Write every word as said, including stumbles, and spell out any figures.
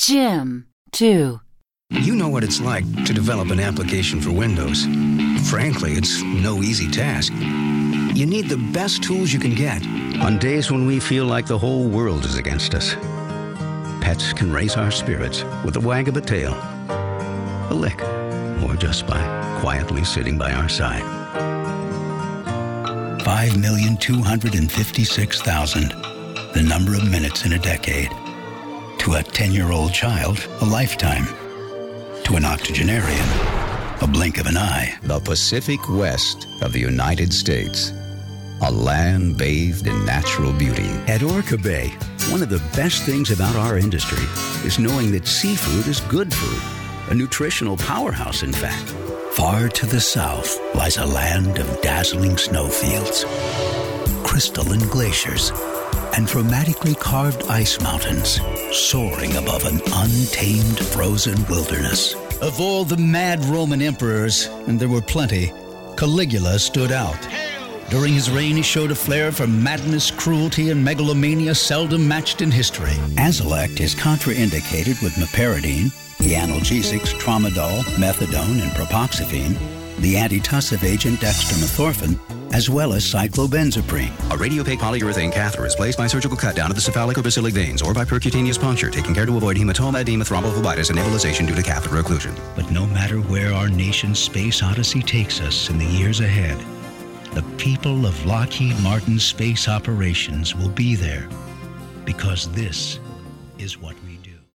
Jim, too. You know what it's like to develop an application for Windows. Frankly, it's no easy task. You need the best tools you can get on days when we feel like the whole world is against us. Pets can raise our spirits with a wag of a tail, a lick, or just by quietly sitting by our side. five million two hundred fifty-six thousand, the number of minutes in a decade. To a ten-year-old child, a lifetime. To an octogenarian, a blink of an eye. The Pacific West of the United States. A land bathed in natural beauty. At Orca Bay, one of the best things about our industry is knowing that seafood is good food. A nutritional powerhouse, in fact. Far to the south lies a land of dazzling snowfields, crystalline glaciers, and dramatically carved ice mountains soaring above an untamed frozen wilderness. Of all the mad Roman emperors, and there were plenty, Caligula stood out. During his reign, he showed a flair for madness, cruelty, and megalomania seldom matched in history. Azilect is contraindicated with meperidine, the analgesics tramadol, methadone, and propoxyphene, the antitussive agent dextromethorphan, as well as cyclobenzaprine. A radiopaque polyurethane catheter is placed by surgical cut down to the cephalic or basilic veins or by percutaneous puncture, taking care to avoid hematoma, edema, thrombophlebitis, and embolization due to catheter occlusion. But no matter where our nation's space odyssey takes us in the years ahead, the people of Lockheed Martin Space Operations will be there because this is what we do.